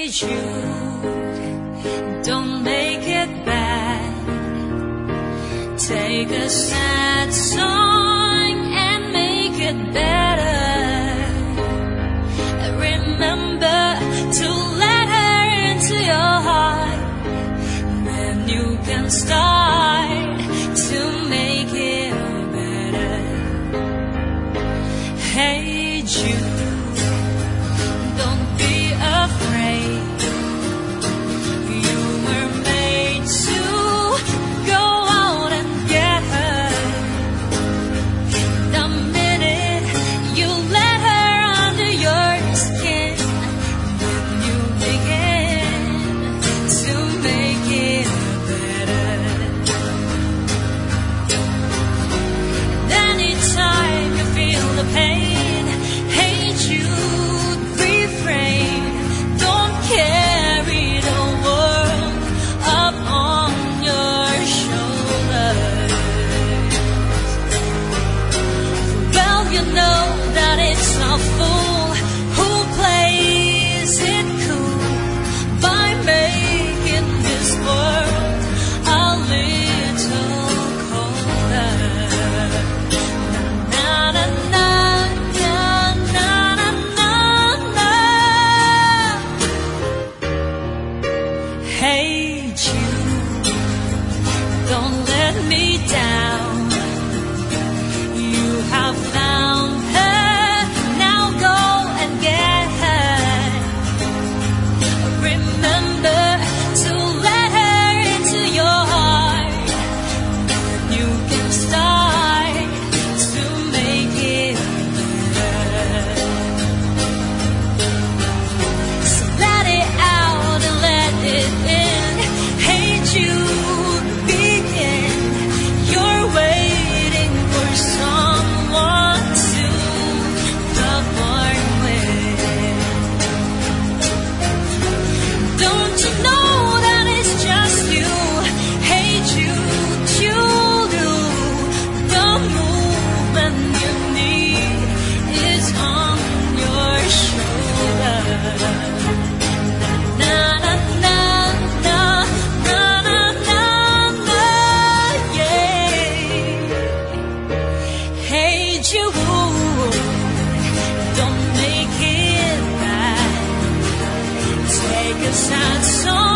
Jude, don't make it bad. Take a sad song and make it better. Remember to let her into your heart. Then you can start to make it better. Hey Jude, don't be afraid. You were made to go out and get her. The minute you let her under your skin, then you begin to make it better. And anytime you feel the pain, hey Jude, refrain. Don't carry the world up on your shoulders. Well, you know that it's a fool who plays it cool by making this world a little colder. Na na na na na na na. Hey Jude, don't let me down. You have found her, now go and get her. Remember to let her into your heart. You can start to make it better. So let it out and let it in. Hey Jude, begin. You're waiting for someone to perform with. Don't you know that it's just you? Hey Jude, you do. The movement you need is on your shoulder. Na na na na na na na na, yeah. Hey Jude, don't make it bad. Take a sad song